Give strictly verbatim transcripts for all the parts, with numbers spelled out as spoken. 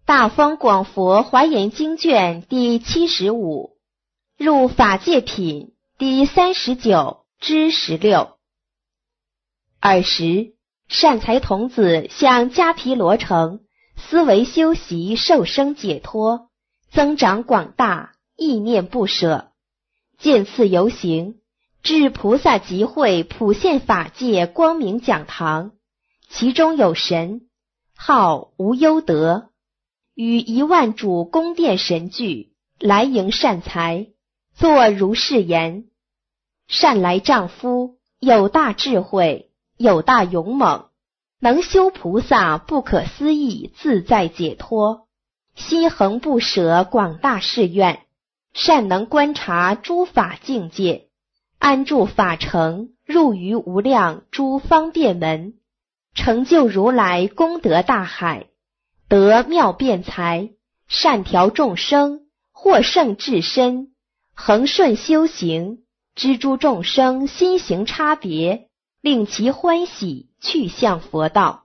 大方广佛华严经卷第七十五，入法界品第三十九之十六。尔时，善财童子向迦毗罗城思维修习受生解脱，增长广大，意念不舍，渐次游行，至菩萨集会普现法界光明讲堂，其中有神，号无忧德，与一万主宫殿神具，来迎善财，作如是言：善来丈夫，有大智慧，有大勇猛，能修菩萨不可思议自在解脱，心恒不舍广大誓愿，善能观察诸法境界，安住法城，入于无量诸方便门，成就如来功德大海，得妙辩才，善调众生，获胜至身，恒顺修行，知诸众生心行差别，令其欢喜，去向佛道。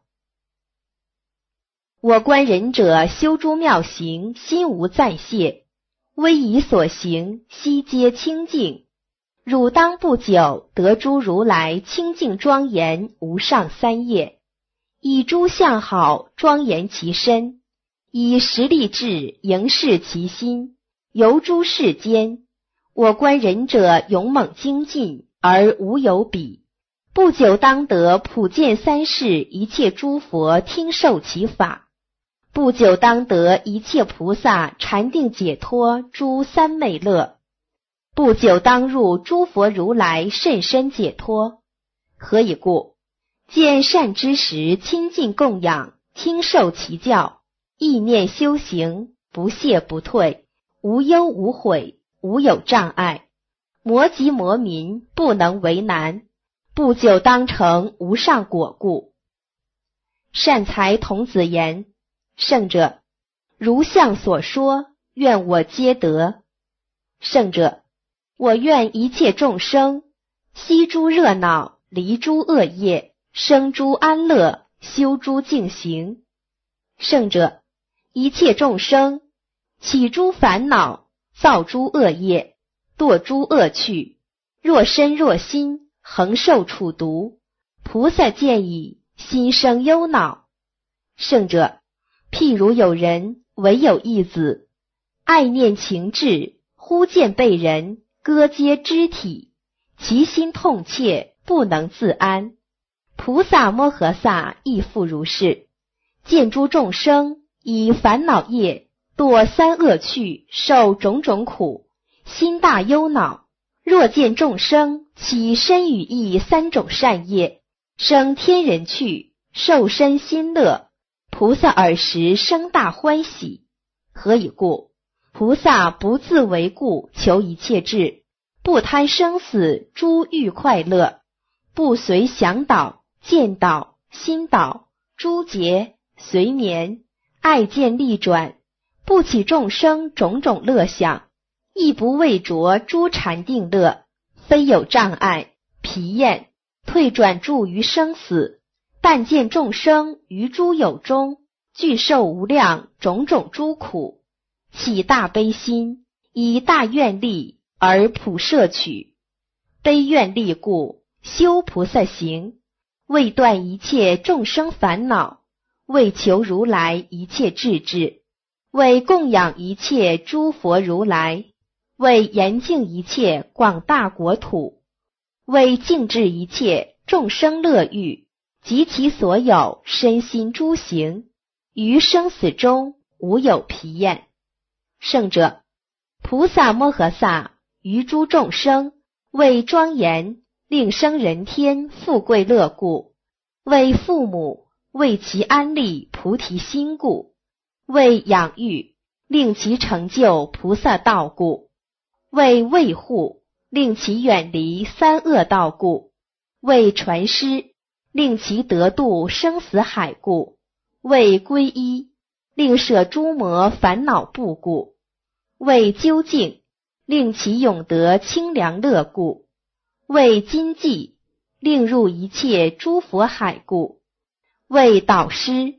我观仁者修诸妙行，心无暂懈，威仪所行，悉皆清净。汝当不久得诸如来清净庄严无上三业，以诸相好庄严其身，以实力智迎视其心，游诸世间。我观仁者勇猛精进，而无有比，不久当得普见三世一切诸佛听受其法，不久当得一切菩萨禅定解脱诸三昧乐，不久当入诸佛如来甚深解脱。何以故？见善知识亲近供养，听受其教，意念修行，不懈不退，无忧无悔，无有障碍，魔及魔民，不能为难，不久当成无上果故。善财童子言：圣者，如相所说，愿我皆得。圣者，我愿一切众生息诸热闹，离诸恶业，生诸安乐，修诸净行。圣者，一切众生起诸烦恼，造诸恶业，堕诸恶趣，若身若心，恒受处毒，菩萨见已，心生忧恼。圣者，譬如有人唯有一子，爱念情志，忽见被人割截肢体，其心痛切，不能自安。菩萨摩诃萨亦复如是，见诸众生以烦恼业堕三恶趣，受种种苦，心大忧恼。若见众生起身语意三种善业，生天人趣，受身心乐，菩萨尔时生大欢喜。何以故？菩萨不自为故，求一切智，不贪生死诸欲快乐，不随想导、见导、心导、诸结、随眠、爱见利转，不起众生种种乐想，亦不畏着诸禅定乐，非有障碍、疲厌，退转住于生死，但见众生于诸有中，具受无量种种诸苦，起大悲心，以大愿力而普摄取。悲愿力故，修菩萨行，为断一切众生烦恼，为求如来一切智智，为供养一切诸佛如来，为严净一切广大国土，为净治一切众生乐欲，及其所有身心诸行，于生死中无有疲厌。圣者，菩萨摩诃萨于诸众生为庄严，令生人天富贵乐故，为父母，为其安立菩提心故，为养育，令其成就菩萨道故，为卫护，令其远离三恶道故，为传师，令其得度生死海故，为皈依，令舍诸魔烦恼怖故，为究竟，令其永得清凉乐故，为今际，令入一切诸佛海故，为导师，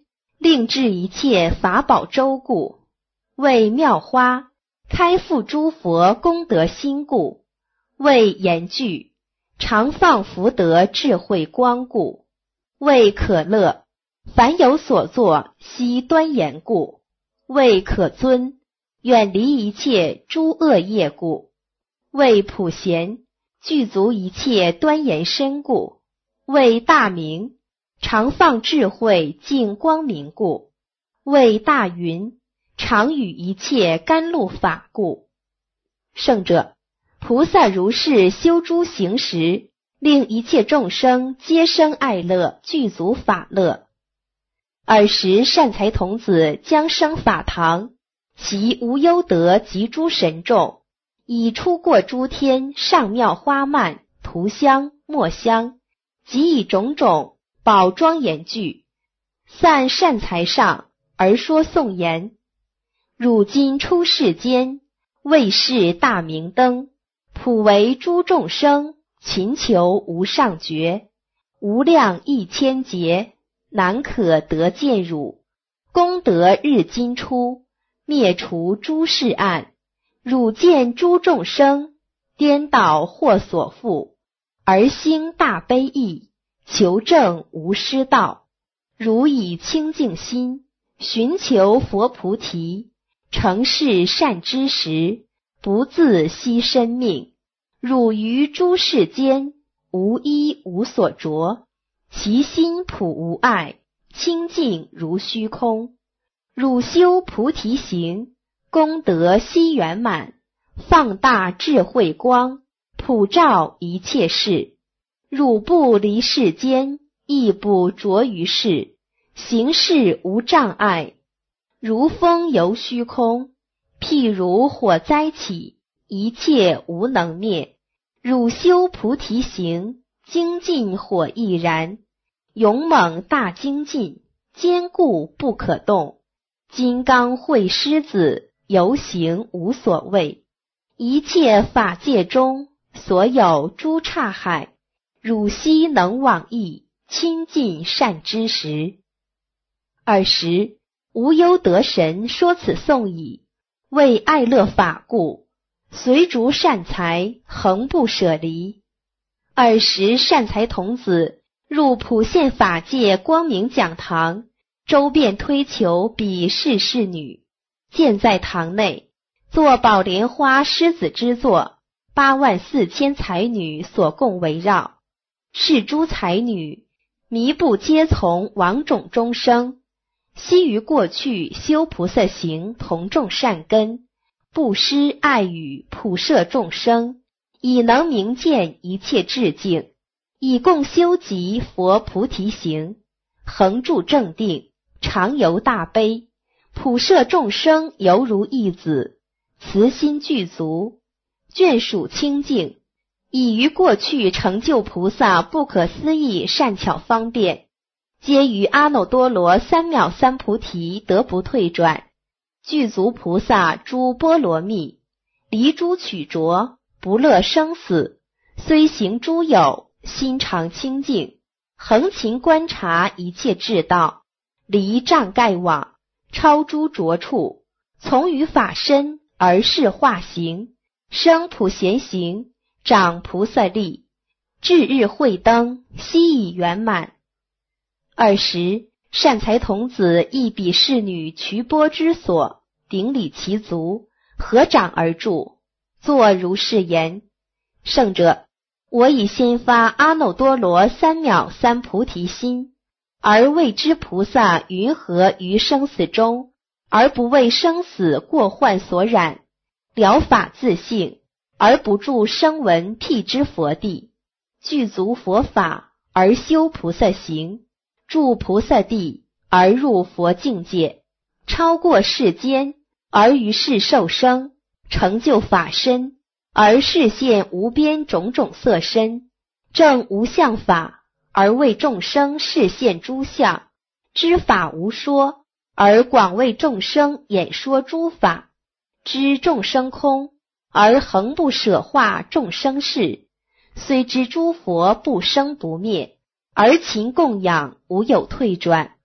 令至一切法宝周故，为妙花，开复诸佛功德心故，为严具，常放福德智慧光故，为可乐，凡有所作悉端严故，为可尊，远离一切诸恶业故，为普贤，具足一切端严身故，为大明，常放智慧净光明故，为大云，常与一切甘露法故。圣者，菩萨如是修诸行时，令一切众生皆生爱乐，具足法乐。尔时善财童子将生法堂，其无忧德及诸神众，已出过诸天上妙花蔓、涂香、墨香，及以种种宝庄严具，散善财上，而说颂言：汝今出世间，为是大明灯，普为诸众生，勤求无上觉，无量亿千劫，难可得见汝。功德日今出，灭除诸世暗，汝见诸众生，颠倒或所缚，而兴大悲意，求证无失道。汝以清净心，寻求佛菩提，成事善知识，不自惜生命。汝于诸世间，无衣无所着，其心普无碍，清净如虚空。汝修菩提行，功德悉圆满，放大智慧光，普照一切事。汝不离世间，亦不着于世，行事无障碍，如风游虚空，譬如火灾起，一切无能灭。汝修菩提行，精进火亦然，勇猛大精进，坚固不可动。金刚会狮子，游行无所谓。一切法界中，所有诸刹海，汝悉能往诣，亲近善知识。尔时无忧德神说此颂已，为爱乐法故，随逐善财，恒不舍离。尔时善财童子入普现法界光明讲堂，周遍推求彼世侍女，见在堂内，作宝莲花狮子之座，八万四千才女所共围绕。是诸才女，弥不皆从王种中生，昔于过去修菩萨行，同种善根，布施爱语，普摄众生，以能明见一切智境，以共修集佛菩提行，恒住正定，常游大悲，普摄众生犹如一子，慈心具足，眷属清净，已于过去成就菩萨不可思议善巧方便，皆于阿耨多罗三藐三菩提得不退转，具足菩萨诸波罗蜜，离诸取着，不乐生死，虽行诸有，心常清净，恒勤观察一切智道，离障盖网，超诸着处，从于法身而是化行，生普贤行，长菩萨力，至日慧灯，悉已圆满。尔时善财童子亦比侍女瞿波之所，顶礼其足，合掌而住，作如是言：圣者，我已先发阿耨多罗三藐三菩提心，而为知菩萨云何于生死中，而不为生死过患所染，了法自性，而不住声闻辟支佛地，具足佛法，而修菩萨行，住菩萨地，而入佛境界，超过世间，而于世受生，成就法身，而示现无边种种色身，证无相法，而为众生示现诸相，知法无说，而广为众生演说诸法，知众生空，而恒不舍化众生事，虽知诸佛不生不灭，而勤供养无有退转，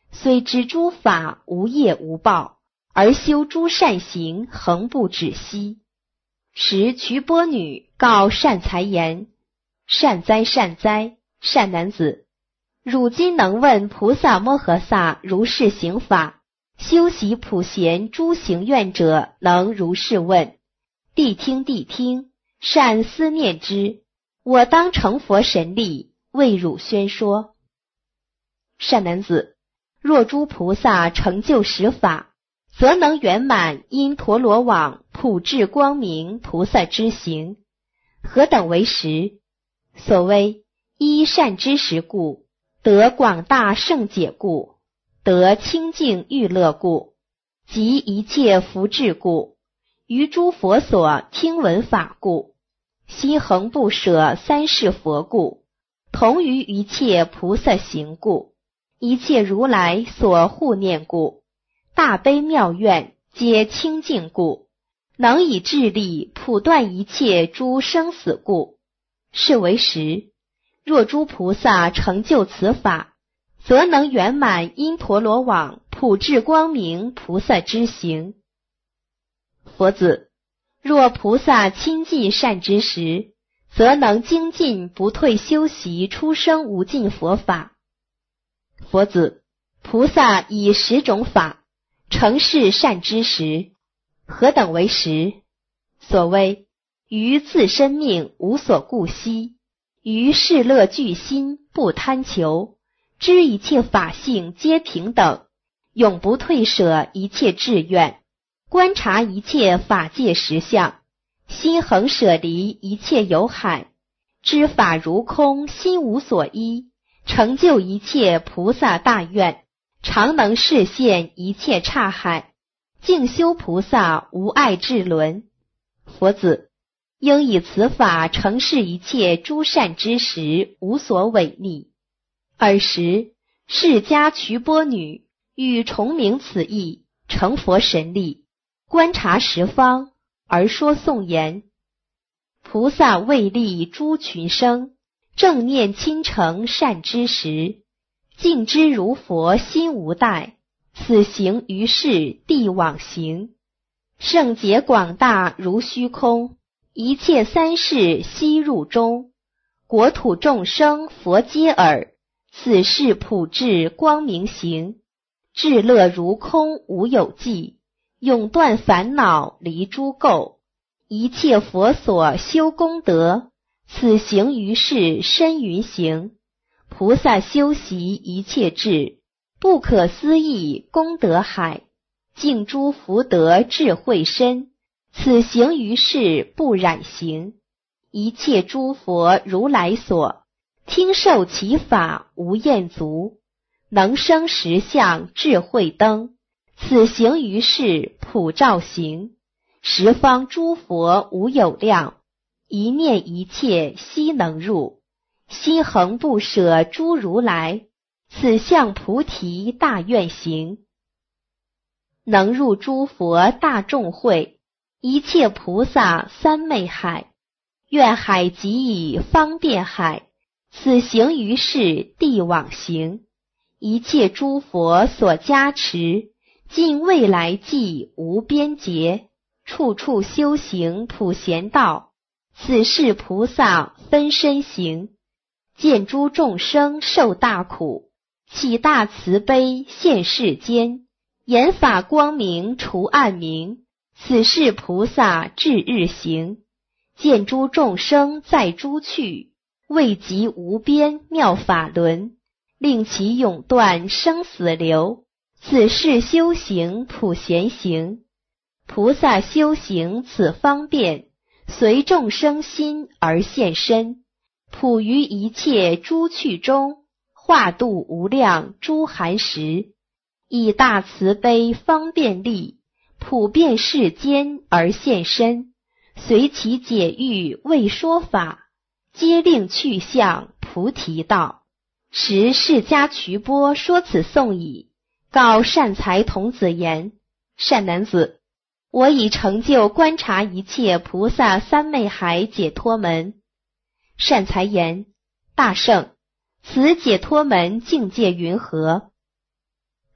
虽知诸法无业无报，而修诸善行，恒不止息。时瞿波女告善财言：善哉善哉，善男子，汝今能问菩萨摩诃萨如是行法，修习普贤诸行愿者，能如是问。谛听谛听，善思念之，我当成佛神力，为汝宣说。善男子，若诸菩萨成就实法，则能圆满因陀罗网普至光明菩萨之行。何等为实？所谓依善知识故，得广大圣解故，得清净欲乐故，及一切福智故，于诸佛所听闻法故，心恒不舍三世佛故，同于一切菩萨行故，一切如来所护念故，大悲妙愿皆清净故，能以智力普断一切诸生死故，是为实。若诸菩萨成就此法，则能圆满因陀罗网普至光明菩萨之行。佛子，若菩萨亲近善知识，则能精进不退修习出生无尽佛法。佛子，菩萨以十种法成是善知识。何等为实？所谓于自身命无所顾惜，于世乐具心不贪求，知一切法性皆平等，永不退舍一切志愿，观察一切法界实相，心恒舍离一切有海，知法如空，心无所依，成就一切菩萨大愿，常能示现一切刹海，净修菩萨无碍智轮。佛子，应以此法成是一切诸善之时，无所违逆。尔时释迦瞿波女欲重明此义，成佛神力，观察十方，而说颂言：菩萨为利诸群生，正念亲诚善知识，尽知如佛心无怠，此行于世地往行，圣解广大如虚空，一切三世悉入中，国土众生佛皆耳，此事普至光明行，至乐如空无有际，永断烦恼离诸垢，一切佛所修功德，此行于世深云行，菩萨修习一切智，不可思议功德海，净诸福德智慧深，此行于世不染行，一切诸佛如来所听受其法无厌足，能生实相智慧灯，此行于世普照行，十方诸佛无有量，一念一切悉能入，心恒不舍诸如来，此相菩提大愿行，能入诸佛大众会，一切菩萨三昧海，愿海即以方便海，此行于世地往行，一切诸佛所加持，尽未来际无边劫，处处修行普贤道，此是菩萨分身行，见诸众生受大苦，起大慈悲现世间，言法光明除暗明，此是菩萨至日行，见诸众生在诸趣，未及无边妙法轮，令其永断生死流，此是修行普贤行。菩萨修行此方便，随众生心而现身，普于一切诸趣中，化度无量诸寒食，以大慈悲方便力，普遍世间而现身，随其解欲为说法，皆令去向菩提道。时释迦瞿波说此颂已，告善财童子言：善男子，我已成就观察一切菩萨三昧海解脱门。善财言：大圣，此解脱门境界云何？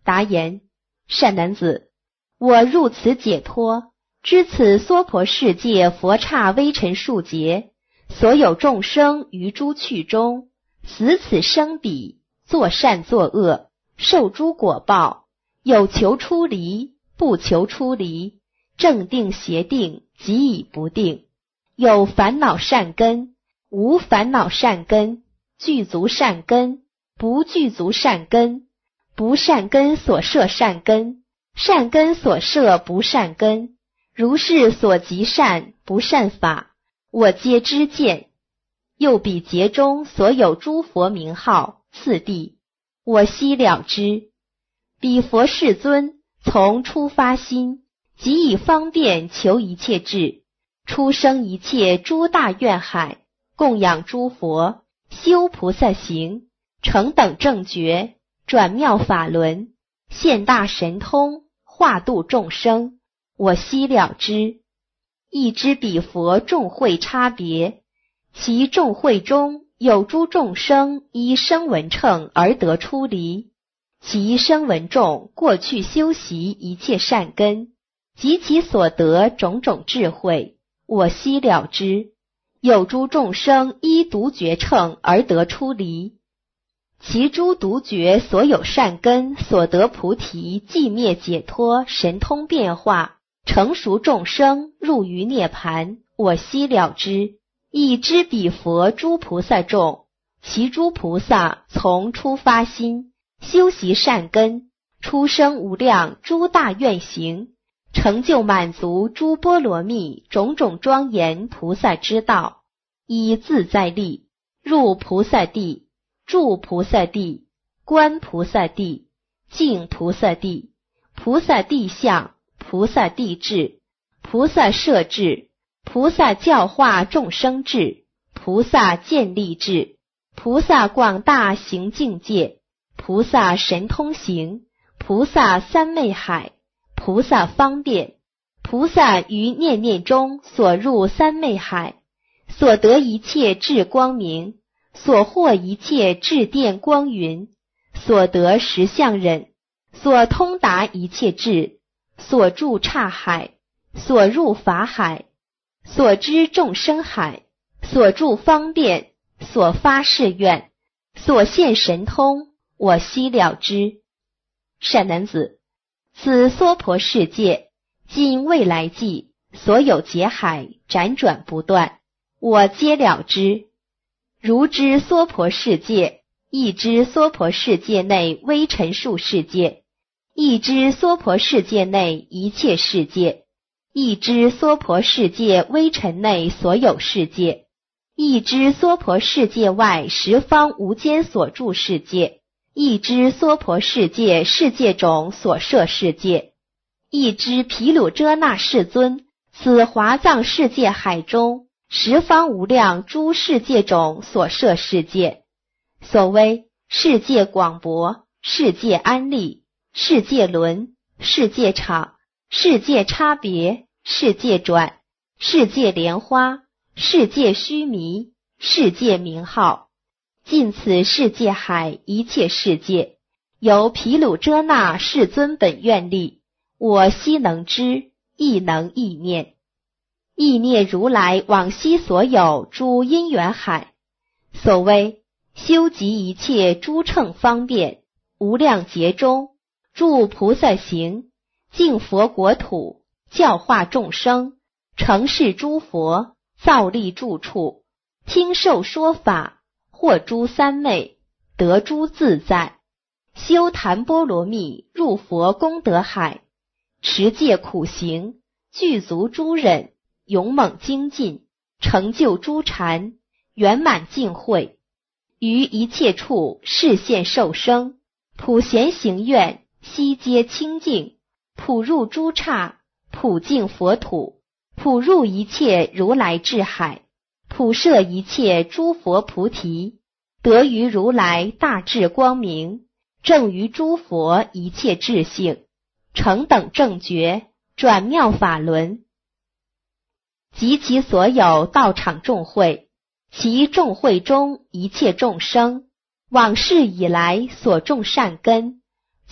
答言：善男子，我入此解脱，知此娑婆世界佛刹微尘数劫，所有众生于诸趣中，死此生彼，作善作恶，受诸果报，有求出离，不求出离，正定邪定，即已不定，有烦恼善根，无烦恼善根，具足善根，不具足善根，不善根所摄善根，善根所摄不善根，如是所及善不善法，我皆知见。又彼劫中所有诸佛名号次第，我悉了知。彼佛世尊从初发心，即以方便求一切智，出生一切诸大愿海，供养诸佛，修菩萨行，成等正觉，转妙法轮，现大神通，化度众生，我悉了知。亦知彼佛众会差别，其众会中有诸众生依声闻乘而得出离，其声闻众过去修习一切善根，及其所得种种智慧，我悉了知。有诸众生依独觉乘而得出离，其诸独觉所有善根所得菩提寂灭解脱神通变化，成熟众生入于涅盘，我悉了知。亦知彼佛诸菩萨众，其诸菩萨从初发心，修习善根，出生无量诸大愿行，成就满足诸波罗蜜种种庄严菩萨之道，依自在力，入菩萨地，住菩萨地，观菩萨地，净菩萨地，菩萨地相，菩萨地智，菩萨摄智，菩萨教化众生智，菩萨建立智，菩萨广大行境界，菩萨神通行，菩萨三昧海，菩萨方便，菩萨于念念中所入三昧海，所得一切智光明，所获一切智电光云，所得实相忍，所通达一切智，所住刹海，所入法海，所知众生海，所住方便，所发誓愿，所现神通，我悉了知。善男子，此娑婆世界今未来际所有劫海辗转不断，我皆了知。如知娑婆世界，亦知娑婆世界内微尘数世界，亦知娑婆世界内一切世界，亦知娑婆世界微尘内所有世界，亦知娑婆世界外十方无间所住世界，亦知娑婆世界世界种所摄世界，亦知毗卢遮那世尊此华藏世界海中十方无量诸世界种所摄世界。所谓世界广博，世界安立，世界轮，世界场，世界差别，世界转，世界莲花，世界须弥，世界名号，尽此世界海一切世界，由毗卢遮那世尊本愿力，我悉能知，亦能意念。意念如来往昔所有诸因缘海。所谓修集一切诸乘方便，无量劫中住菩萨行，净佛国土，教化众生，成事诸佛，造立住处，听受说法，获诸三昧，得诸自在，修檀波罗蜜，入佛功德海，持戒苦行，具足诸忍，勇猛精进，成就诸禅，圆满净慧，于一切处示现受生，普贤行愿，悉皆清净，普入诸刹，普净佛土，普入一切如来智海，普摄一切诸佛菩提，得于如来大智光明，正于诸佛一切智性，成等正觉，转妙法轮。及其所有道场众会，其众会中一切众生，往世以来所种善根，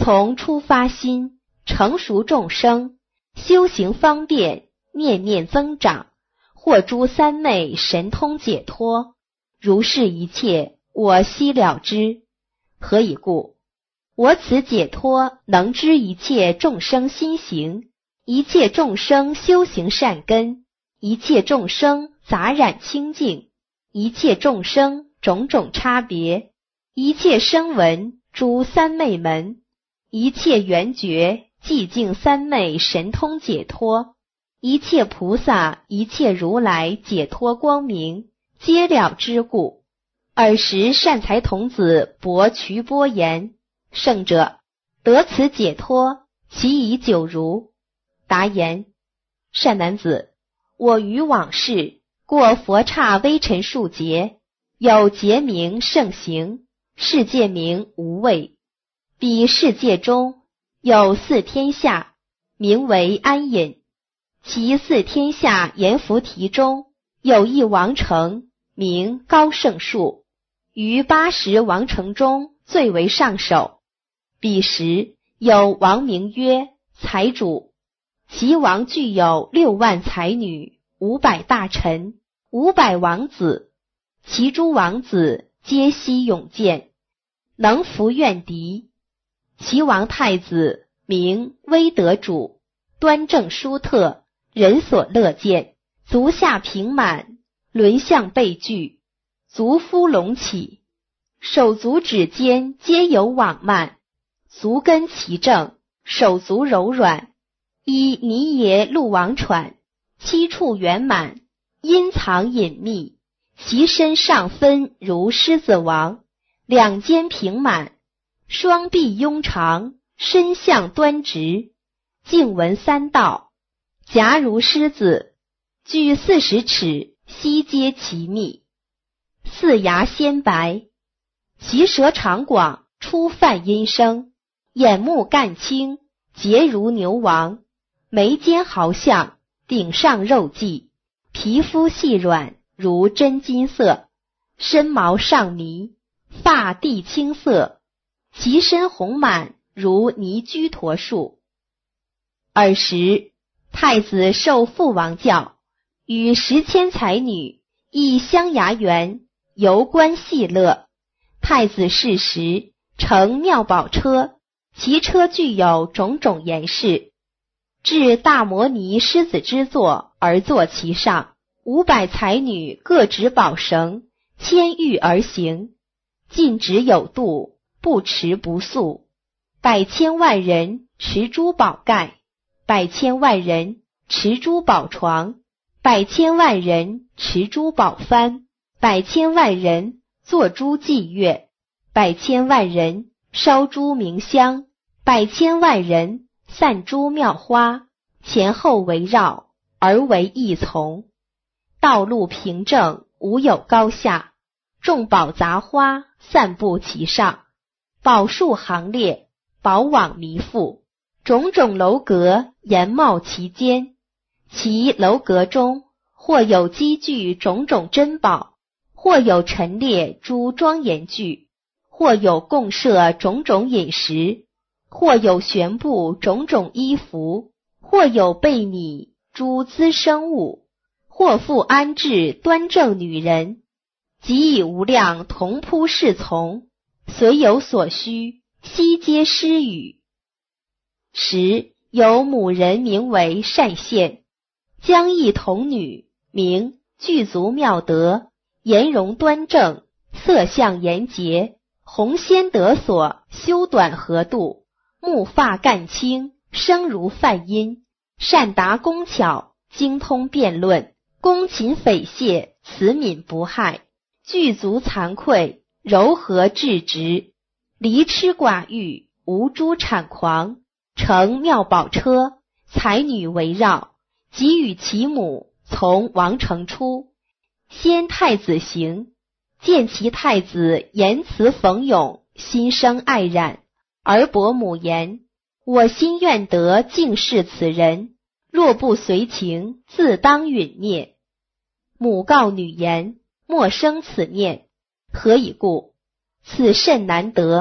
从出发心，成熟众生，修行方便，念念增长，获诸三昧神通解脱。如是一切，我悉了知。何以故？我此解脱能知一切众生心行，一切众生修行善根，一切众生杂染清净，一切众生种种差别，一切声闻诸三昧门，一切缘觉寂静三昧神通解脱，一切菩萨一切如来解脱光明，皆了知故。尔时善财童子驳瞿波言：圣者，得此解脱，其已久如？答言：善男子，我于往世过佛刹微尘数劫，有劫名盛行，世界名无畏。彼世界中有四天下，名为安隐。其四天下阎浮提中有一王城，名高胜树，于八十王城中最为上首。彼时有王名曰财主，其王具有六万才女，五百大臣，五百王子，其诸王子皆悉勇健，能服怨敌。其王太子名威德主，端正殊特，人所乐见，足下平满，轮相背具，足肤隆起，手足指间皆有网蔓，足根齐正，手足柔软，依泥耶鹿王喘，七处圆满，阴藏隐秘，其身上分如狮子王，两肩平满，双臂雍长，身相端直，颈纹三道，颊如狮子，具四十尺，悉皆其密，四牙鲜白，其舌长广，出泛音声，眼目干青，睫如牛王，眉间毫像，顶上肉髻，皮肤细软，如真金色，身毛上迷，发地青色，其身红满，如泥居陀树。尔时太子受父王教，与十千才女诣香崖园，游观戏乐。太子逝时，乘妙宝车，其车具有种种严饰，至大摩尼狮子之座而坐其上，五百才女各执宝绳，牵玉而行，尽止有度，不持不速。百千万人持珠宝盖，百千万人持珠宝床，百千万人持珠宝幡，百千万人坐珠祭乐，百千万人烧珠明香，百千万人散珠妙花，前后围绕，而为一从。道路平正，无有高下，众宝杂花散布其上，宝树行列，宝网弥覆，种种楼阁檐帽其间。其楼阁中或有积聚种种珍宝，或有陈列诸庄严具，或有供设种种饮食，或有悬布种种衣服，或有备拟诸滋生物，或复安置端正女人，即以无量同铺侍从，随有所需，悉皆施与。时有母人名为善现，将一童女，名具足妙德，颜容端正，色相严洁，红仙得所，修短合度，目发干青，声如梵音，善达工巧，精通辩论，恭勤匪懈，慈悯不害，具足惭愧，柔和至直，离痴寡欲，无诸谄狂，乘妙宝车，才女围绕，即与其母从王城出，先太子行，见其太子言辞讽咏，心生爱染，而伯母言：我心愿得敬视此人，若不随情，自当陨灭。母告女言：莫生此念。何以故？此甚难得，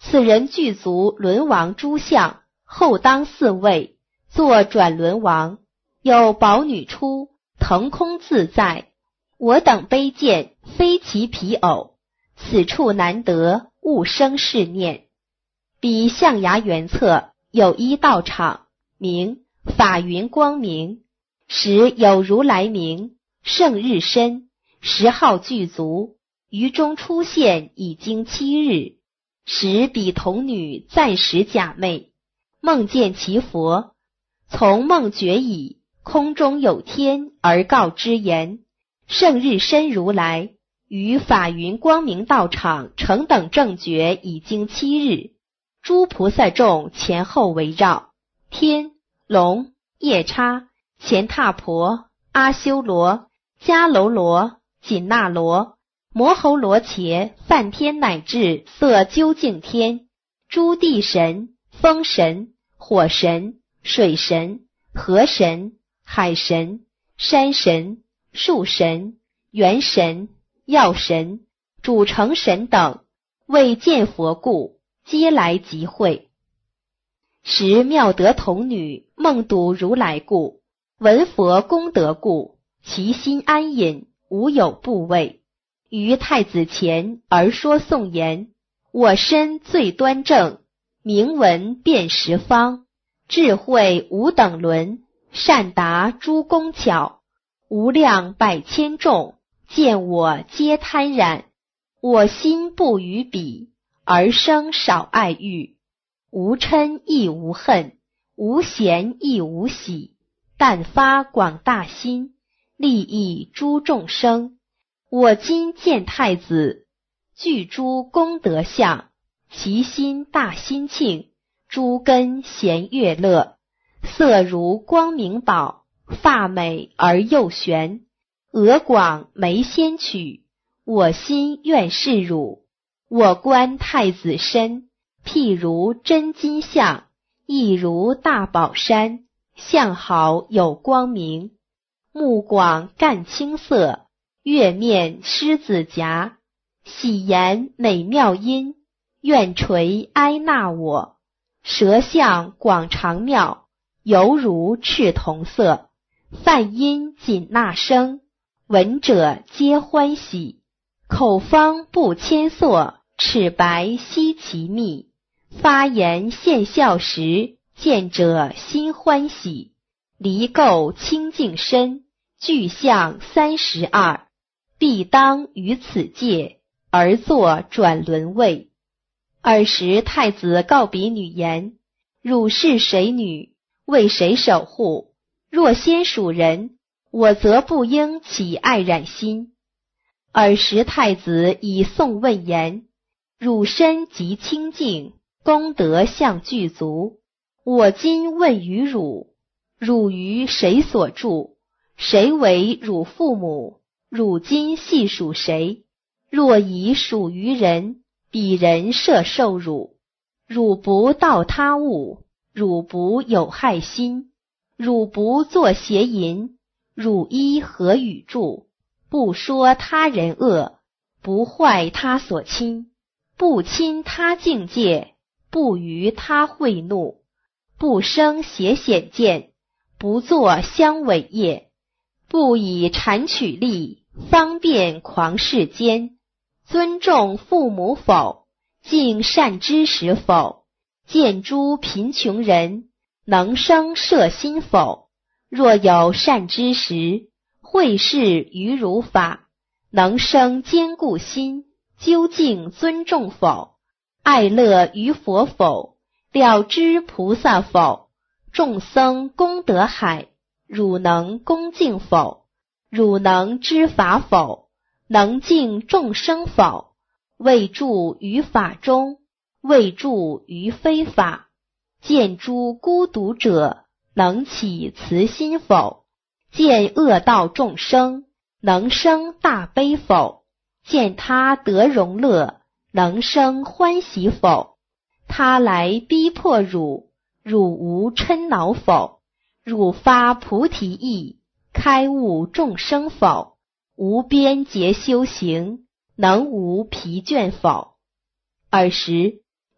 此人具足轮王诸相，后当四位，作转轮王，有宝女出，腾空自在。我等卑贱，非其皮偶，此处难得，勿生是念。彼象牙园侧有一道场，名法云光明，时有如来名，胜日身，十号具足，于中出现已经七日。时彼童女暂时假寐，梦见其佛，从梦觉矣，空中有天而告之言，胜日身如来于法云光明道场成等正觉已经七日，诸菩萨众前后围绕，天、龙、夜叉、乾闼婆、阿修罗、迦楼罗、紧那罗、摩吼罗伽、梵天乃至色究竟天、诸地神、风神、火神、水神、河神、海神、山神、树神、元神、药神、主成神等，为见佛故，皆来集会。时妙德童女梦睹如来故，闻佛功德故，其心安隐，无有怖畏。于太子前而说颂言：我身最端正，明文遍十方，智慧无等伦，善达诸工巧，无量百千众，见我皆贪染。我心不与彼，而生少爱欲，无嗔亦无恨，无嫌亦无喜，但发广大心，利益诸众生。我今见太子，具诸功德相，其心大心庆，诸根咸悦乐，色如光明宝，发美而又玄，额广眉仙曲，我心愿是汝。我观太子身，譬如真金像，亦如大宝山，相好有光明，目广干青色，月面狮子颊，喜言美妙音，愿垂哀纳我。舌相广长妙，犹如赤铜色，梵音紧那声，闻者皆欢喜。口方不千索，齿白悉其蜜，发言现笑时，见者心欢喜。离垢清净身，具相三十二，必当于此界，而作转轮位。尔时太子告彼女言：汝是谁女？为谁守护？若先属人，我则不应起爱染心。尔时太子以颂问言：汝身极清净，功德相具足，我今问于汝，汝于谁所住？谁为汝父母？汝今系属谁？若已属于人，彼人摄受汝。汝不盗他物，汝不有害心，汝不作邪淫，汝依何语住？不说他人恶，不坏他所亲，不侵他境界，不于他恚怒，不生邪显见，不作相违业，不以谄取利，方便狂世间。尊重父母否？敬善知识否？见诸贫穷人，能生摄心否？若有善知识，会示于如法，能生坚固心，究竟尊重否？爱乐于佛否？了知菩萨否？众僧功德海，汝能恭敬否？汝能知法否？能敬众生否？未住于法中，未住于非法。见诸孤独者，能起慈心否？见恶道众生，能生大悲否？见他得荣乐，能生欢喜否？他来逼迫汝，汝无嗔恼否？汝发菩提意，开悟众生否？无边劫修行，能无疲倦否？尔时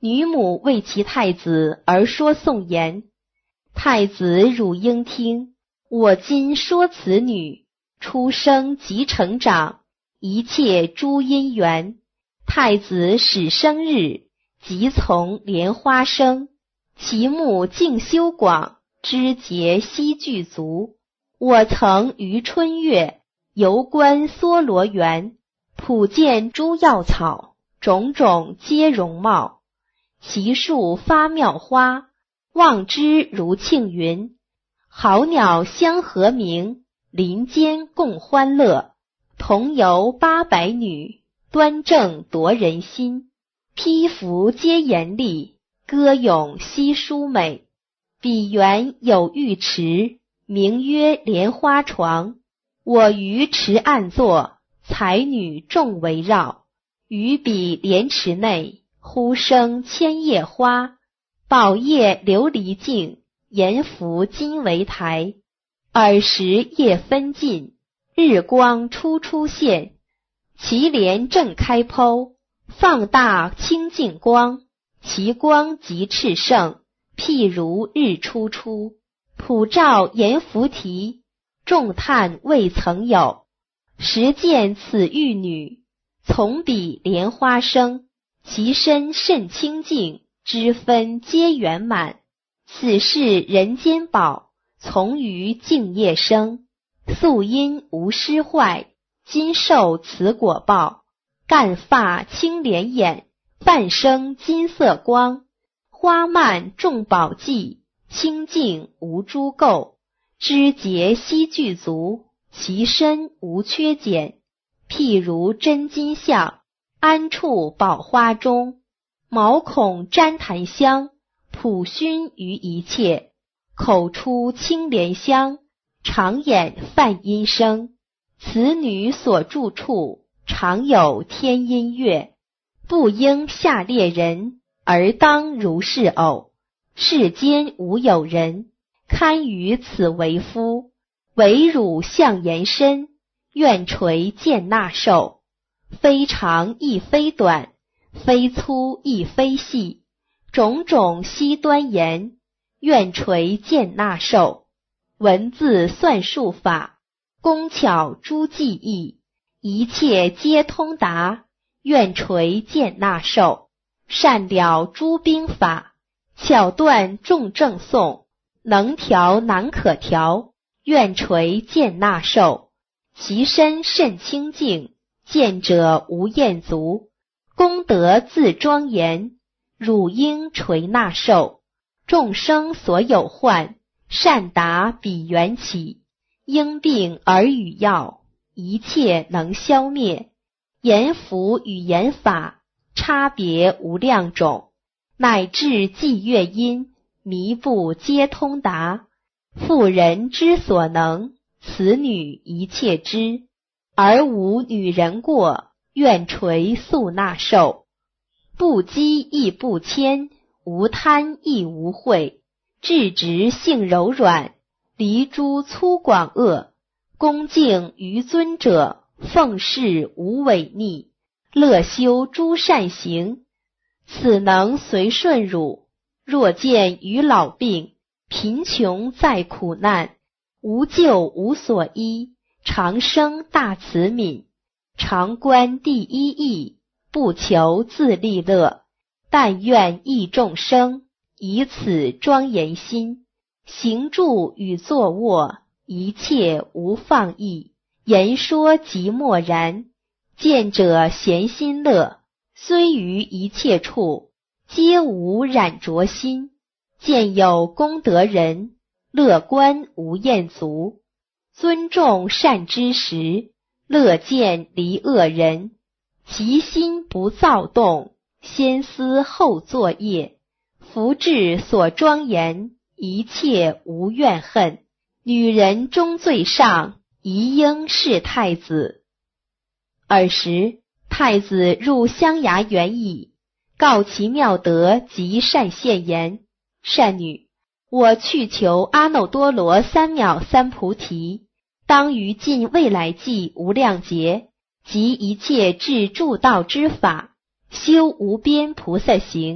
女母为其太子而说颂言：太子汝应听，我今说此女，出生及成长，一切诸因缘。太子始生日，即从莲花生，其目径修广，枝节悉具足。我曾于春月游观梭罗园，普见诸药草，种种皆容貌，其树发妙花，望之如庆云。好鸟相和鸣，林间共欢乐。同游八百女，端正夺人心。披服皆严厉，歌咏悉殊美。彼园有浴池，名曰莲花床。我于池岸坐，才女众围绕。于彼莲池内，忽生千叶花，宝叶琉璃镜，阎浮金为台。尔时夜分尽，日光初出现。其莲正开剖，放大清净光，其光极炽盛，譬如日初出，普照阎浮提，众叹未曾有。时见此玉女，从彼莲花生，其身甚清净，枝分皆圆满。此是人间宝，从于净业生，素因无失坏，今受此果报。干发青莲眼，半生金色光，花蔓众宝髻，清净无诸垢，枝节悉具足，其身无缺减。譬如真金像，安处宝花中，毛孔沾檀香，普熏于一切。口出青莲香，常眼泛音声。此女所住处，常有天音乐。不应下列人，而当如是偶。世间无有人，堪与此为夫。唯汝相延伸，愿垂见纳受。非长亦非短，非粗亦非细，种种悉端严，愿垂见纳受。文字算术法，工巧诸技艺，一切皆通达，愿垂见纳受。善了诸兵法，巧断众正诵，能调难可调，愿垂见纳受。其身甚清净，见者无厌足，功德自庄严，汝应垂纳受。众生所有患，善达彼缘起，因病而与药，一切能消灭。言符与言法，差别无量种，乃至伎乐音，弥不皆通达。妇人之所能，此女一切知，而无女人过，愿垂素纳受。不羁亦不谦，无贪亦无恚，质直性柔软，离诸粗广恶。恭敬于尊者，奉事无违逆，乐修诸善行。此能随顺汝。若见于老病，贫穷在苦难，无救无所依，常生大慈悯，常观第一义，不求自利乐，但愿益众生，以此庄严心。行住与坐卧，一切无放逸，言说即默然。见者闲心乐，虽于一切处，皆无染着心。见有功德人，乐观无厌足。尊重善知识，乐见离恶人。其心不躁动，先思后作业。福至所庄严，一切无怨恨。女人中最上，宜应是太子。尔时，太子入香崖园矣，告其妙德及善现言：善女，我去求阿耨多罗三藐三菩提，当于尽未来际无量劫，及一切至助道之法，修无边菩萨行，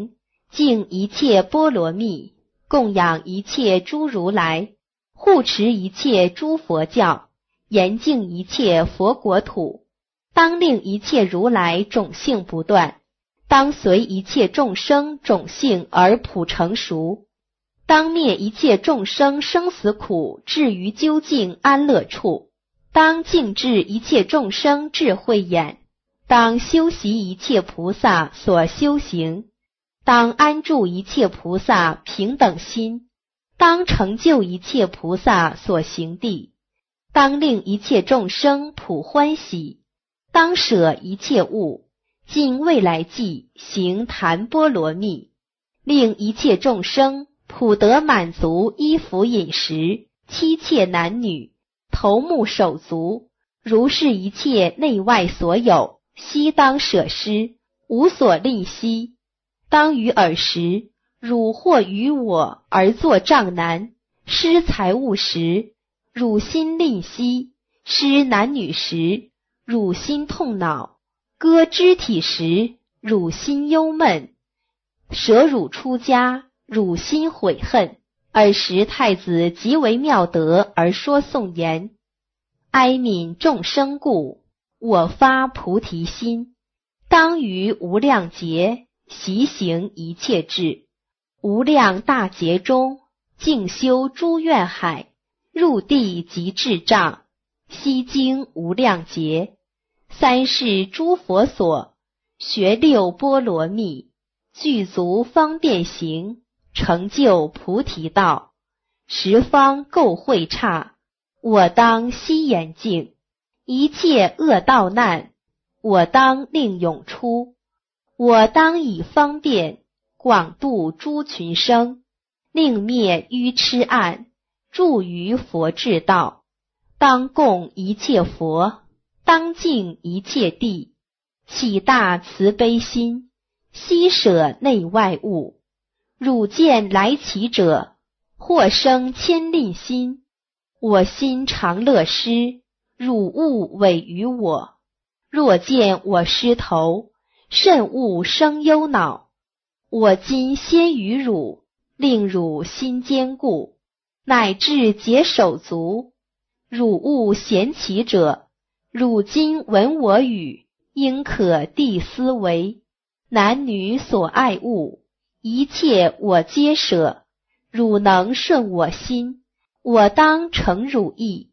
敬一切波罗蜜，供养一切诸如来，护持一切诸佛教，严净一切佛国土，当令一切如来种性不断，当随一切众生种性而普成熟，当灭一切众生生死苦，至于究竟安乐处，当净治一切众生智慧眼，当修习一切菩萨所修行，当安住一切菩萨平等心，当成就一切菩萨所行地，当令一切众生普欢喜，当舍一切物，尽未来际行檀波罗蜜，令一切众生普得满足衣服饮食，妻妾男女，头目手足，如是一切内外所有，悉当舍施，无所吝惜。当于尔时，汝或于我而作障难，施财物时，汝心吝惜；施男女时，汝心痛恼；割肢体时，汝心忧闷；舍汝出家，汝心悔恨。尔时太子极为妙德而说颂言：哀悯众生故，我发菩提心，当于无量劫习行一切智，无量大劫中净修诸愿海，入地即智障，悉经无量劫，三世诸佛所，学六波罗蜜，具足方便行，成就菩提道。十方垢秽刹，我当悉严净；一切恶道难，我当令永出。我当以方便广度诸群生，令灭愚痴暗，住于佛智道。当供一切佛，当净一切地，起大慈悲心，悉舍内外物。汝见来其者，或生千吝心。我心常乐施，汝勿违于我。若见我失头，慎勿生忧恼。我今先于汝，令汝心坚固，乃至解手足。汝勿嫌其者，汝今闻我语，应可谛思维。男女所爱物，一切我皆舍。汝能顺我心，我当成汝意。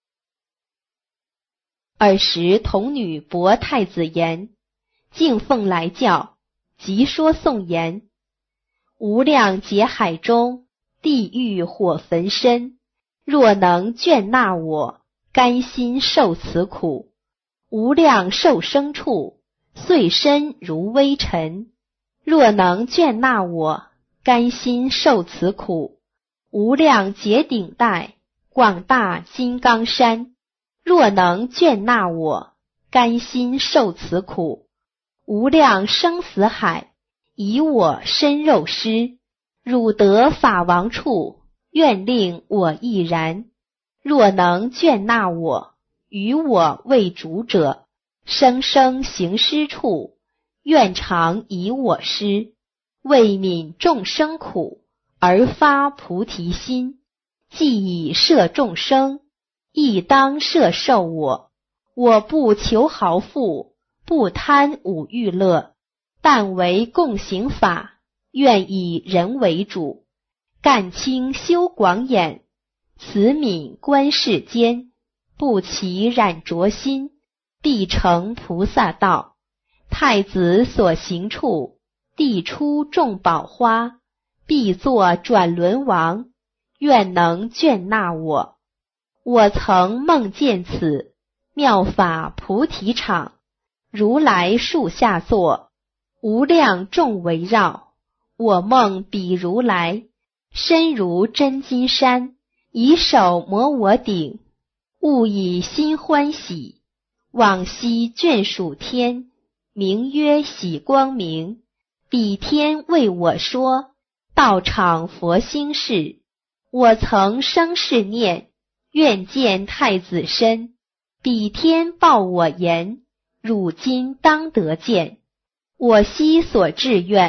尔时童女薄太子言：敬奉来教，即说颂言：无量劫海中，地狱火焚身，若能眷纳我，甘心受此苦。无量受生处，遂身如微尘，若能眷纳我，甘心受此苦。无量劫顶戴，广大金刚山，若能眷纳我，甘心受此苦。无量生死海，以我身肉施，汝得法王处，愿令我亦然。若能眷纳我，与我为主者，生生行施处，愿常以我施，为悯众生苦，而发菩提心，既已摄众生，亦当摄受我。我不求豪富，不贪五欲乐，但为共行法，愿以人为主。干清修广眼，慈悯观世间，不起染浊心，必成菩萨道。太子所行处，地出众宝花，必作转轮王，愿能眷纳我。我曾梦见此妙法菩提场，如来树下坐，无量众围绕。我梦彼如来，身如真金山，以手摩我顶，悟以心欢喜。往昔眷属天，名曰喜光明。彼天为我说，道场佛心事。我曾生是念，愿见太子身。彼天报我言，汝今当得见。我昔所志愿，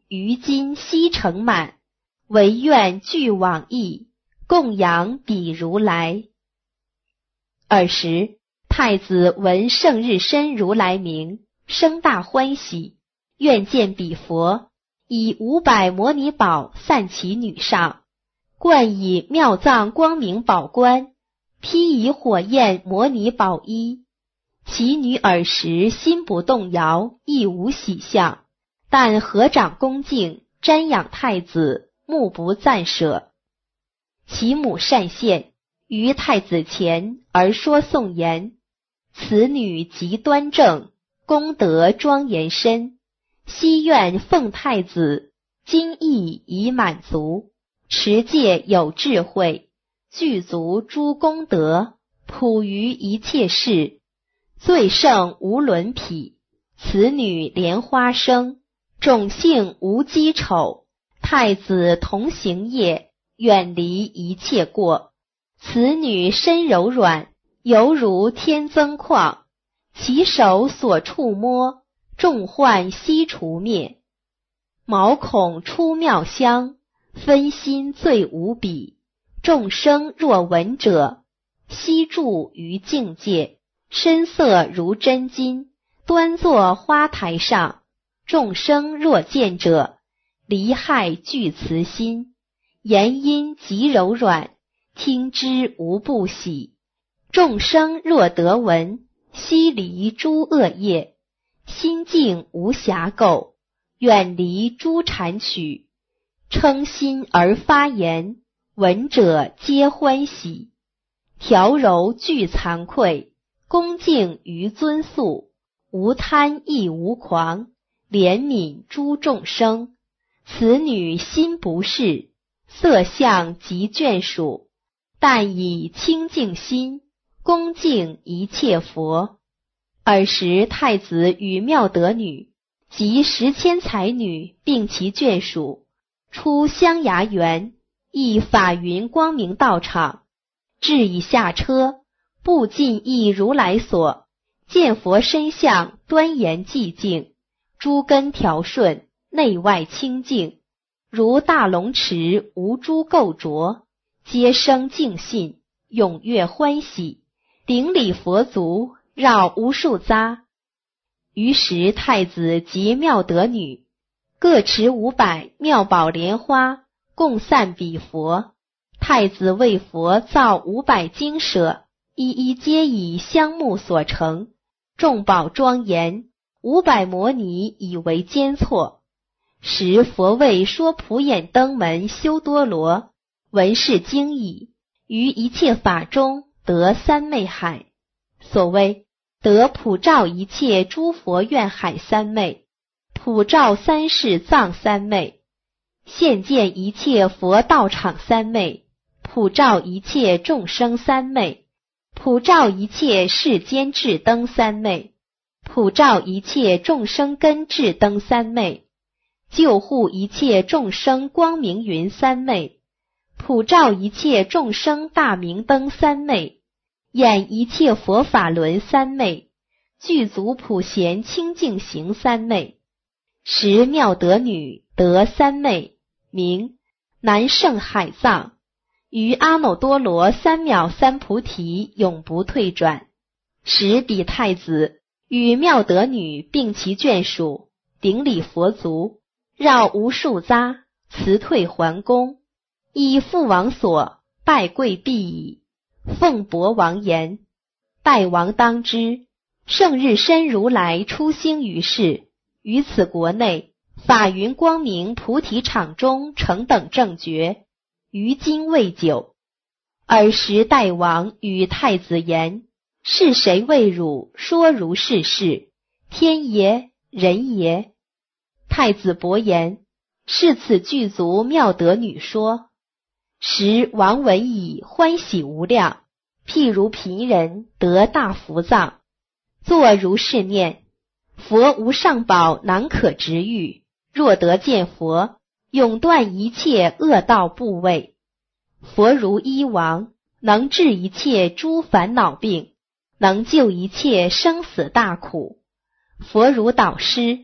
于今悉成满，唯愿具往诣，供养彼如来。尔时，太子闻胜日身如来名，生大欢喜，愿见彼佛，以五百摩尼宝散其女上，冠以妙藏光明宝冠，披以火焰摩尼宝衣。其女尔时心不动摇，亦无喜相，但合掌恭敬，瞻仰太子，目不暂舍。其母善现，于太子前而说颂言：此女极端正，功德庄严深，希愿奉太子，今意已满足，持戒有智慧，具足诸功德，普于一切事，最胜无伦匹。此女莲花生，种姓无积丑，太子同行业，远离一切过。此女身柔软，犹如天增旷，其手所触摸，众患悉除灭。毛孔出妙香，分心最无比，众生若闻者，悉住于境界，身色如真金，端坐花台上，众生若见者，离害具慈心，言音极柔软，听之无不喜。众生若得闻，悉离诸恶业，心净无暇垢，远离诸谗曲，称心而发言，闻者皆欢喜。调柔具惭愧，恭敬于尊肃，无贪亦无狂，怜悯诸众生。此女心不是，色相极眷属，但以清净心，恭敬一切佛。尔时太子与妙德女及十千才女并其眷属，出香崖园，诣法云光明道场，至已下车，步进一如来所，见佛身相端严寂静，诸根调顺，内外清净，如大龙池无诸垢浊，皆生净信，踊跃欢喜，顶礼佛足，绕无数匝。于时太子及妙德女各持五百妙宝莲花，共散彼佛。太子为佛造五百精舍，一一皆以香木所成，众宝庄严，五百摩尼以为间错。时佛为说普眼灯门修多罗，闻是经已，于一切法中得三昧海。所谓得普照一切诸佛愿海三昧，普照三世藏三昧，现见一切佛道场三昧，普照一切众生三昧，普照一切世间智灯三昧，普照一切众生根智灯三昧，救护一切众生光明云三昧，普照一切众生大明灯三昧，演一切佛法轮三昧，具足普贤清净行三昧。时妙德女得三昧，名南胜海藏，于阿耨多罗三藐三菩提永不退转。时彼太子与妙德女并其眷属，顶礼佛足，绕无数匝，辞退还宫，以父王所，拜跪毕矣。奉博王言：大王当知，胜日身如来出兴于世，于此国内法云光明菩提场中成等正觉，于今未久。尔时大王与太子言：是谁为汝说如是事？天爷，人爷？太子伯言：是此具足妙德女说。时王闻已，欢喜无量，譬如贫人得大福藏，作如是念：佛无上宝难可值遇，若得见佛，永断一切恶道部位。佛如医王，能治一切诸烦恼病，能救一切生死大苦。佛如导师，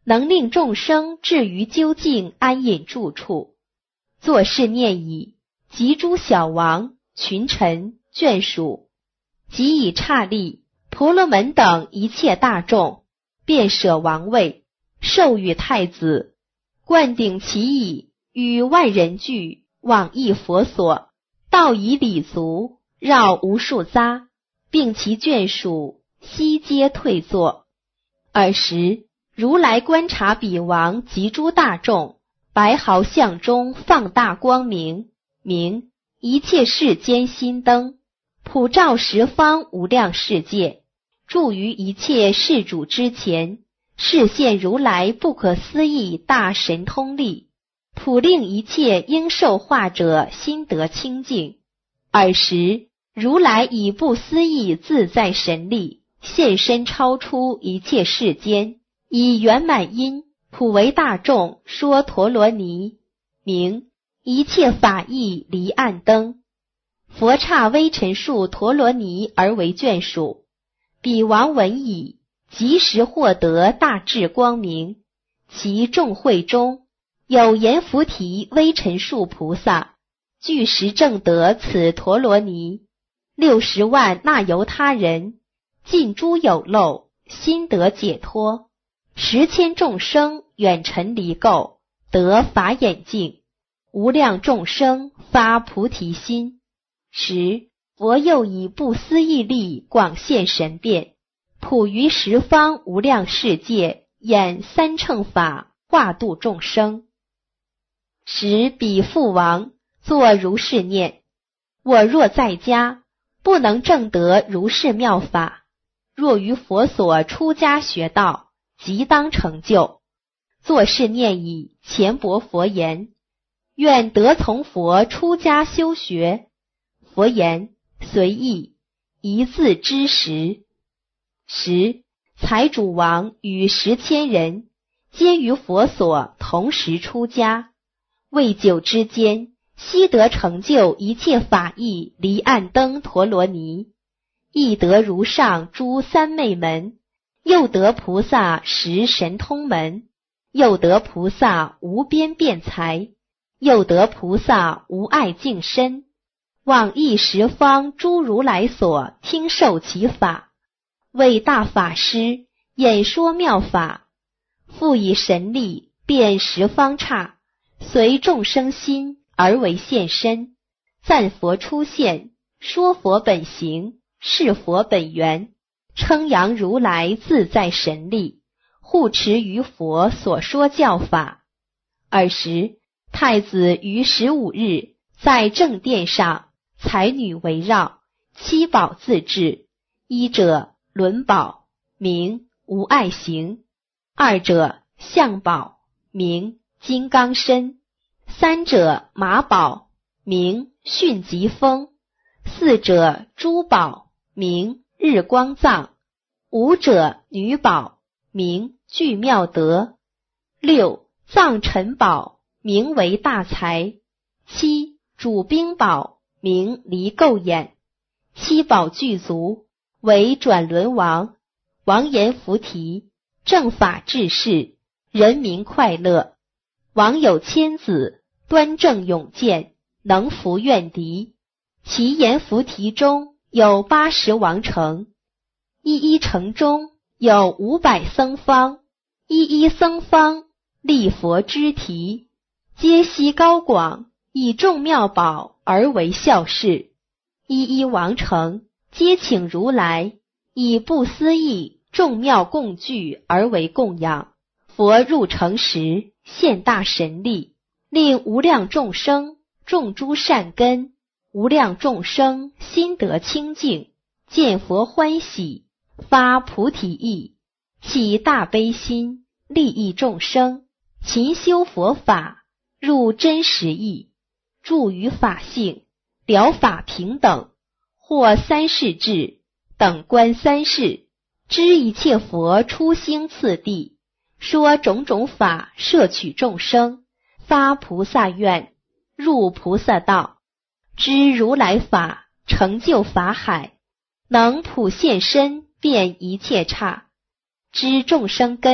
能令众生至于究竟安隐住处。作是念已，及诸小王、群臣、眷属，即以刹利、婆罗门等一切大众，便舍王位，授予太子，灌顶其椅，与万人俱往诣佛所，道以礼足，绕无数匝，并其眷属悉皆退坐。尔时如来观察彼王及诸大众，白毫相中放大光明，明一切世间心灯，普照十方无量世界，住于一切世主之前，示现如来不可思议大神通力，普令一切应受化者心得清净。尔时如来以不思议自在神力，现身超出一切世间，以圆满音普为大众说陀罗尼，名一切法义离暗灯。佛刹微尘数陀罗尼而为眷属。彼王闻已，即时获得大智光明。其众会中有阎浮提微尘数菩萨，具时正得此陀罗尼。六十万那由他人，尽诸有漏，心得解脱。十千众生远尘离垢，得法眼净。无量众生发菩提心。十佛又以不思议力广现神变，普于十方无量世界，演三乘法，化度众生。十彼父王作如是念：我若在家，不能证得如是妙法，若于佛所出家学道，即当成就。作是念已，前薄佛言：愿得从佛出家修学。佛言：随意，一字之时。时财主王与十千人，皆于佛所同时出家，未久之间，悉得成就一切法义离暗灯陀罗尼，亦得如上诸三昧门，又得菩萨十神通门，又得菩萨无边辩才，又得菩萨无碍净身，往诣十方诸如来所听受其法，为大法师演说妙法，复以神力遍十方刹，随众生心而为现身，赞佛出现，说佛本行，是佛本源，称扬如来自在神力，护持于佛所说教法。尔时太子于十五日在正殿上，才女围绕，七宝自制。一者轮宝，名无碍行；二者象宝，名金刚身；三者马宝，名迅疾风；四者珠宝，名日光藏；五者女宝，名具妙德；六藏尘宝，名为大财；七主兵宝，名离垢眼；七宝具足，为转轮王，王阎浮提，正法治世，人民快乐。王有千子，端正勇健，能服怨敌。其阎浮提中有八十王城，一一城中有五百僧坊，一一僧坊立佛之题，皆悉高广，以众妙宝而为孝事。一一王城皆请如来，以不思议众妙供具而为供养。佛入城时现大神力，令无量众生种诸善根，无量众生心得清净，见佛欢喜，发菩提意，起大悲心，利益众生，勤修佛法，入真实义，住于法性，了法平等，获三世智，等观三世，知一切佛出兴次第，说种种法摄取众生，发菩萨愿，入菩萨道，知如来法，成就法海，能普现身遍一切刹，知众生根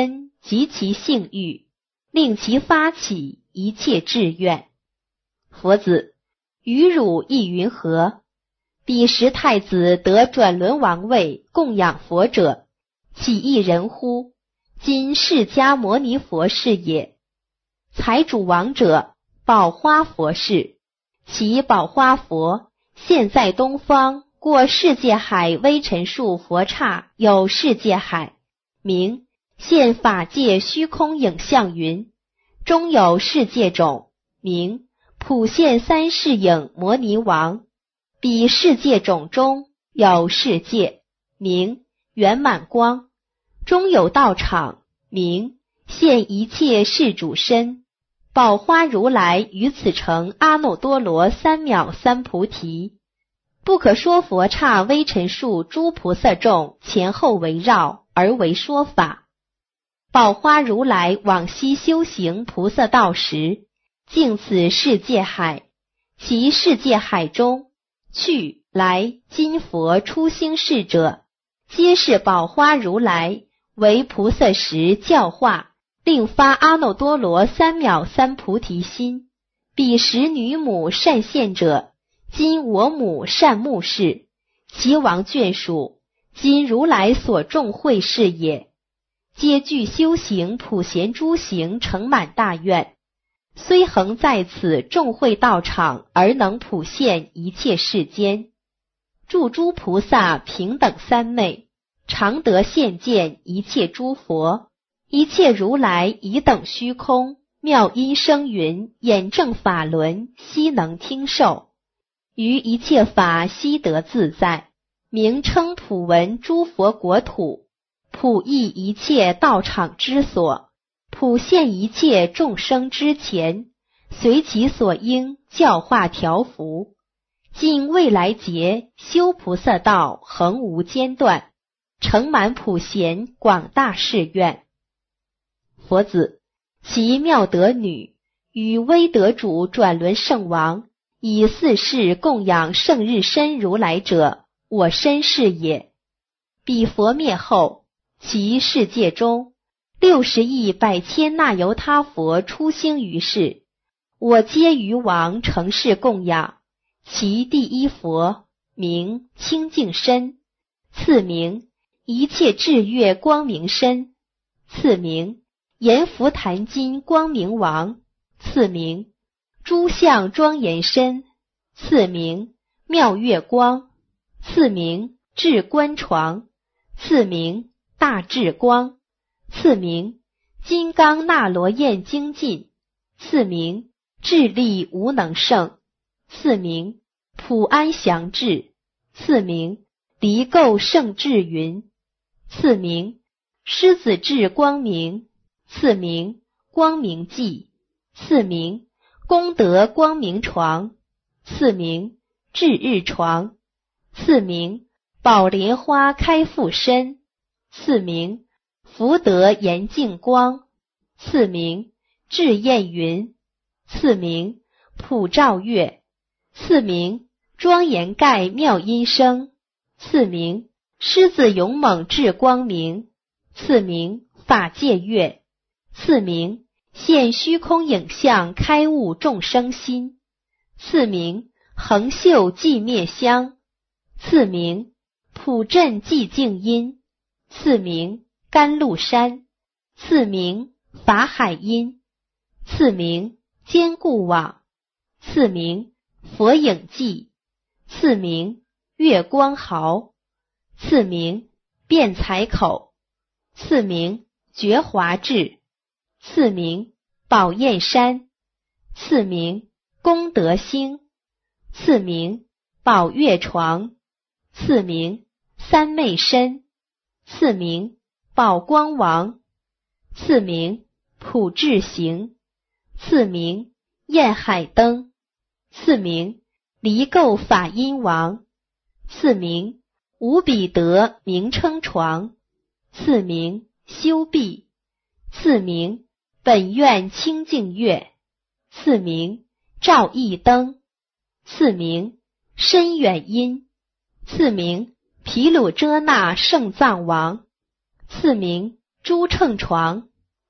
及其性欲，令其发起一切志愿。佛子，于汝意云何？彼时太子得转轮王位，供养佛者，岂一人乎？今释迦牟尼佛是也。财主王者，宝花佛是。其宝花佛现在东方，过世界海微尘数佛刹，有世界海，名现法界虚空影像云，中有世界种，名普现三世影摩尼王。彼世界种中有世界，名圆满光，中有道场，名现一切世主身。宝花如来于此成阿耨多罗三藐三菩提。不可说佛刹微尘数诸菩萨众前后围绕而为说法。宝花如来往昔修行菩萨道时，境此世界海，其世界海中去来今佛出兴世者，皆是宝花如来为菩萨时教化，令发阿耨多罗三藐三菩提心。彼时女母善现者，今我母善目视，其王眷属，今如来所众会是也。皆具修行普贤诸行成满大愿，虽恒在此众会道场，而能普现一切世间。诸诸菩萨平等三昧，常得现见一切诸佛，一切如来以等虚空，妙音声云，眼正法轮，悉能听受。于一切法悉得自在，名称普闻诸佛国土，普益一切道场之所，普现一切众生之前，随其所应教化调伏。尽未来劫修菩萨道，恒无间断，成满普贤广大誓愿。佛子，其妙德女与威德主转轮圣王，以四世供养圣日身如来者，我身是也。彼佛灭后，其世界中六十亿百千那由他佛出兴于世，我皆于王承事供养。其第一佛名清净身，次名一切智月光明身，次名阎浮檀金光明王，次名诸相庄严身，次名妙月光，次名智观床，次名大智光，次名金刚那罗焰精进，次名智力无能胜，次名普安祥智，次名离垢圣智云，次名狮子智光明，次名光明记，次名功德光明床，次名智日床，次名宝莲花开复身，次名福德严净光，次名智焰云，次名普照月，次名庄严盖妙音声，次名狮子勇猛智光明，次名法界月，次名现虚空影像开悟众生心，次名恒秀寂灭香，次名普振寂静音，次名甘露山，次名法海音，次名坚固网，次名佛影记，次名月光毫，次名辩才口，次名觉华智，次名宝焰山，次名功德星，次名宝月床，次名三昧身，次名宝光王，次名普智行，次名焰海灯，次名离垢法音王，次名无比德名称床，次名修毕，次名本愿清净月，次名照义灯，次名深远音，次名毗卢遮那圣藏王，次名诸乘床，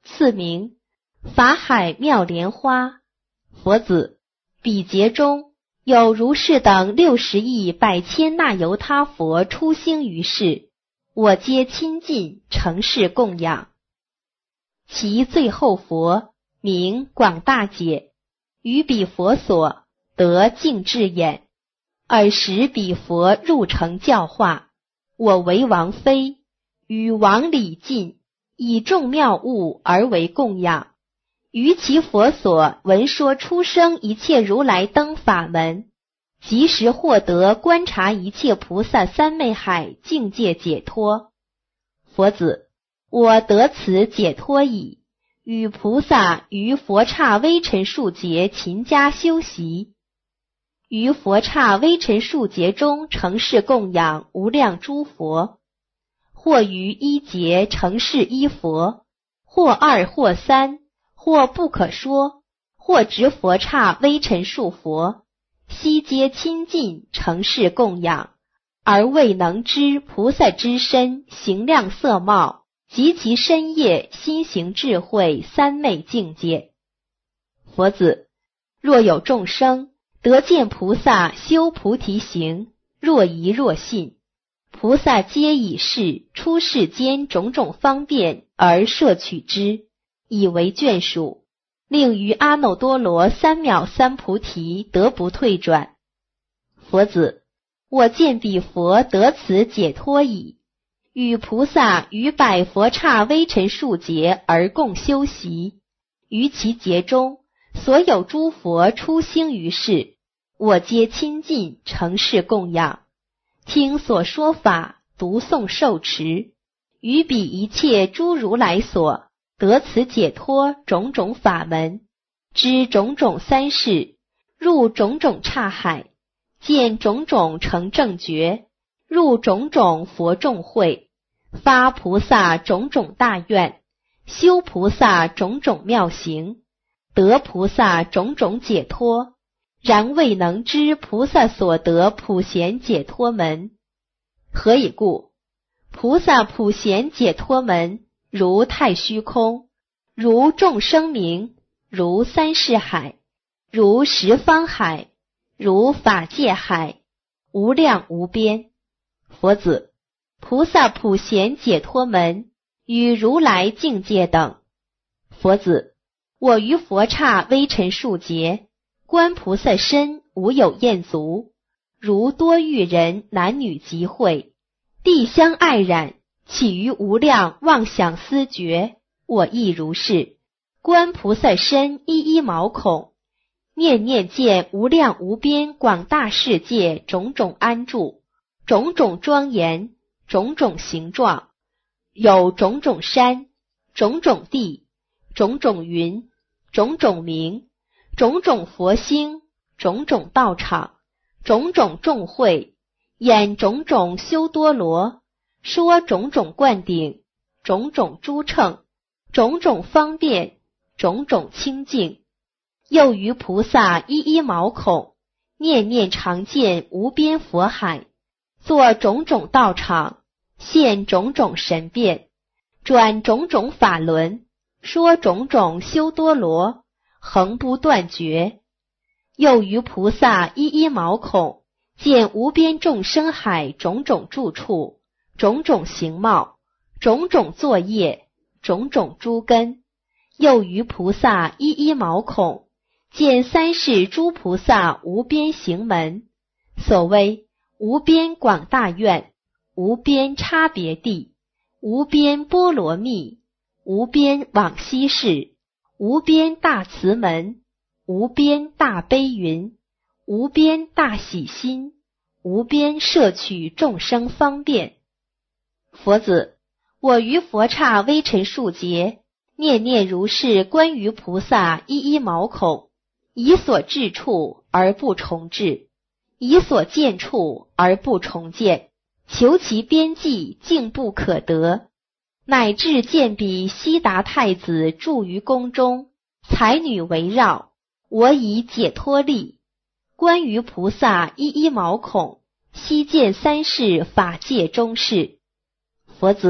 次名法海妙莲花。佛子，彼劫中有如是等六十亿百千那由他佛出兴于世，我皆亲近承事供养。其最后佛名广大解，于彼佛所得净智眼，尔时彼佛入城教化，我为王妃，与王礼尽，以众妙物而为供养。于其佛所闻说出生一切如来灯法门，即时获得观察一切菩萨三昧海境界解脱。佛子，我得此解脱矣，与菩萨于佛刹微尘数劫勤加修习，于佛刹微尘数劫中承事供养无量诸佛，或于一劫承事一佛，或二或三，或不可说，或执佛刹微尘数佛，悉皆亲近承事供养，而未能知菩萨之身形量色貌及其身业心行智慧三昧境界。佛子，若有众生得见菩萨修菩提行，若疑若信，菩萨皆以是出世间种种方便而摄取之，以为眷属，令于阿耨多罗三藐三菩提得不退转。佛子，我见彼佛得此解脱矣，与菩萨于百佛刹微尘数劫而共修习，于其劫中所有诸佛出兴于世，我皆亲近承事供养，听所说法，读诵受持，于彼一切诸如来所得此解脱种种法门，知种种三世，入种种刹海，见种种成正觉，入种种佛众会，发菩萨种种大愿，修菩萨种种妙行，得菩萨种种解脱，然未能知菩萨所得普贤解脱门。何以故？菩萨普贤解脱门，如太虚空，如众生明，如三世海，如十方海，如法界海，无量无边。佛子，菩萨普贤解脱门与如来境界等。佛子，我于佛刹微尘数劫，观菩萨身无有厌足，如多欲人男女集会，地相爱染，起于无量妄想思觉，我亦如是。观菩萨身一一毛孔，念念见无量无边广大世界种种安住，种种庄严，种种形状，有种种山，种种地，种种云，种种名，种种佛星，种种道场，种种众会，演种种修多罗，说种种灌顶，种种诸乘，种种方便，种种清净。又于菩萨一一毛孔，念念常见无边佛海，作种种道场，现种种神变，转种种法轮，说种种修多罗，恒不断绝。又于菩萨一一毛孔，见无边众生海种种住处，种种形貌，种种作业，种种诸根。又于菩萨一一毛孔，见三世诸菩萨无边行门，所谓无边广大愿，无边差别地，无边波罗蜜，无边往昔世，无边大慈门，无边大悲云，无边大喜心，无边摄取众生方便。佛子，我于佛刹微尘数劫，念念如是观于菩萨一一毛孔，以所至处而不重至，以所见处而不重见，求其边际竟不可得，乃至见彼悉达太子住于宫中，才女围绕，我以解脱力，观于菩萨一一毛孔，悉见三世法界中事。佛子，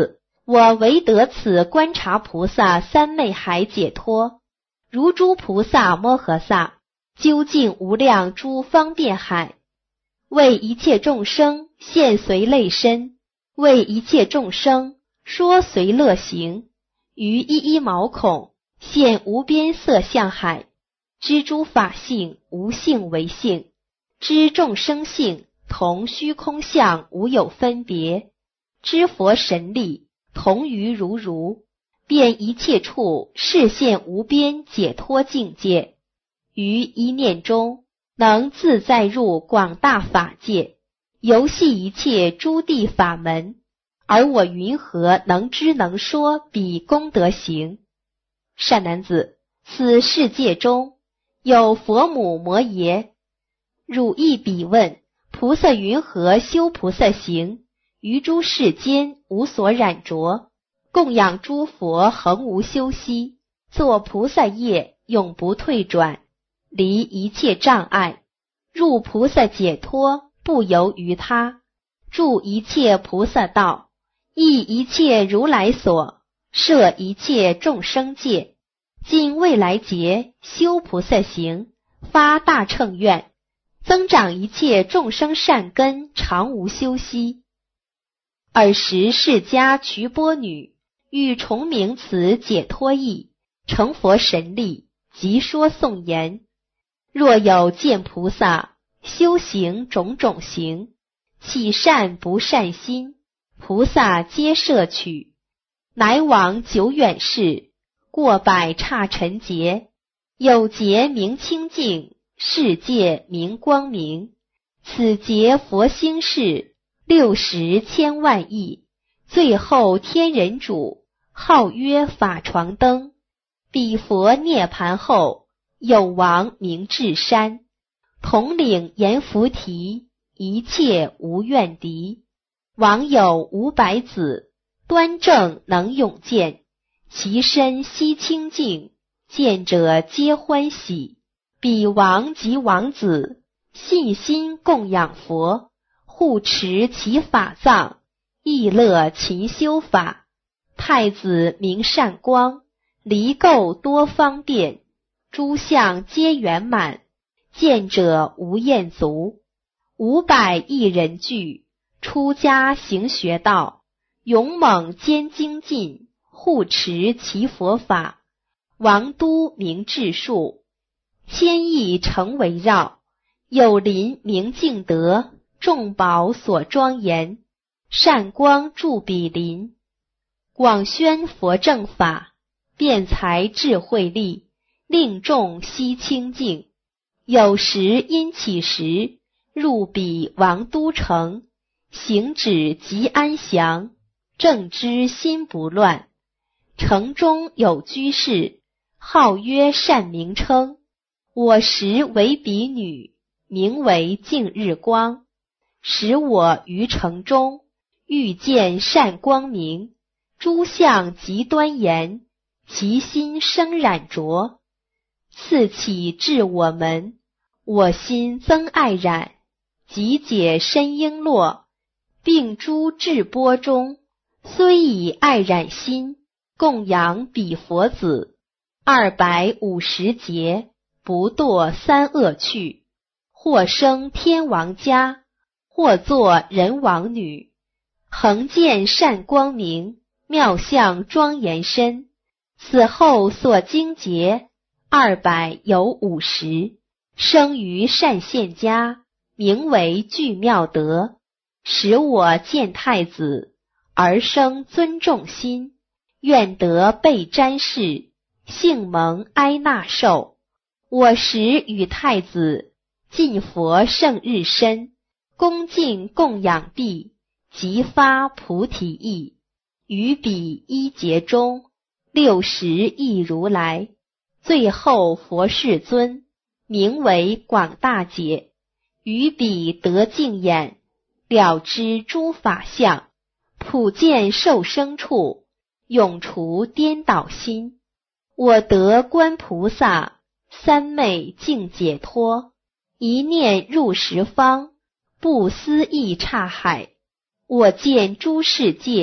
我唯得此观察菩萨三昧海解脱，如诸菩萨摩诃萨，究竟无量诸方便海，为一切众生现随类身，为一切众生说随乐行，于一一毛孔现无边色相海，知诸法性无性为性，知众生性同虚空相无有分别，知佛神力同于如如，遍一切处示现无边解脱境界，于一念中能自在入广大法界，游戏一切诸地法门，而我云何能知能说彼功德行？善男子，此世界中有佛母摩耶，汝亦彼问，菩萨云何修菩萨行？于诸世间无所染着，供养诸佛恒无休息，作菩萨业永不退转，离一切障碍，入菩萨解脱不由于他，住一切菩萨道，益一切如来所，摄一切众生界，尽未来劫修菩萨行，发大乘愿，增长一切众生善根，常无休息。尔时释迦瞿波女欲重明此解脱义，成佛神力，即说颂言：若有见菩萨修行种种行，起善不善心，菩萨皆摄取，乃往久远世，过百刹尘劫，有劫名清净，世界名光明，此劫佛兴世六十千万亿，最后天人主，号曰法床灯，彼佛涅盘后，有王名智山，统领阎浮提，一切无怨敌。王有五百子，端正能勇健，其身悉清净，见者皆欢喜。彼王及王子，信心供养佛，护持其法藏，亦乐勤修法。太子名善光，离垢多方便，诸相皆圆满，见者无厌足。五百亿人聚，出家行学道，勇猛兼精进，护持其佛法。王都名智树，千亿城围绕，有林名净德，众宝所庄严，善光住彼林，广宣佛正法，辩才智慧力，令众悉清净。有时因起时，入彼王都城，行止即安详，正知心不乱。城中有居士，号曰善名称，我时为彼女，名为净日光。使我于城中，遇见善光明，诸相极端严，其心生染着。次起至我门，我心增爱染，即解身璎珞，并诸智波中，虽以爱染心，供养彼佛子，二百五十劫，不堕三恶趣，或生天王家，或作人王女，恒见善光明，妙相庄严身。此后所经劫，二百有五十，生于善现家，名为具妙德。使我见太子，而生尊重心，愿得被瞻视，幸蒙哀纳受。我时与太子尽佛圣日身，恭敬供养毕，即发菩提意。于彼一劫中，六十亿如来，最后佛世尊，名为广大解。于彼得净眼，了知诸法相，普见受生处，永除颠倒心。我得观菩萨，三昧净解脱，一念入十方，不思议刹海。我见诸世界，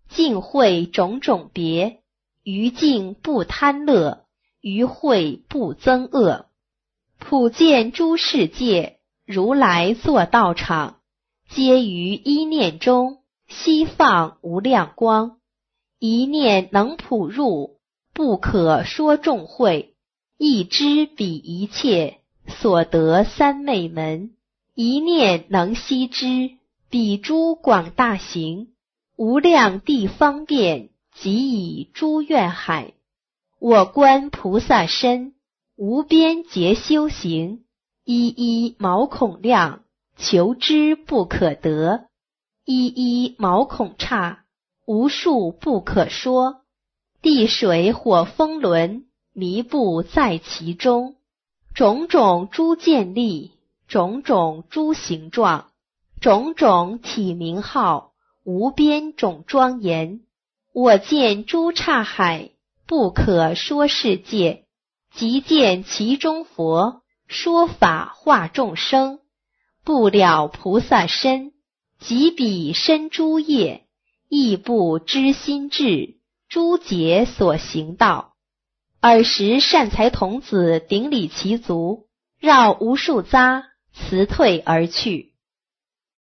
境会种种别，于境不贪乐，于会不增恶。普见诸世界，如来作道场，皆于一念中，悉放无量光。一念能普入，不可说众会，亦知彼一切所得三昧门。一念能悉知，彼诸广大行，无量地方便，即以诸愿海。我观菩萨身，无边劫修行，一一毛孔量，求之不可得；一一毛孔刹，无数不可说。地水火风轮，弥不在其中。种种诸见力，种种诸形状，种种体名号，无边种庄严。我见诸刹海，不可说世界，即见其中佛，说法化众生。不了菩萨身，即彼身诸业，亦不知心智，诸劫所行道。尔时善财童子顶礼其足，绕无数匝，辞退而去。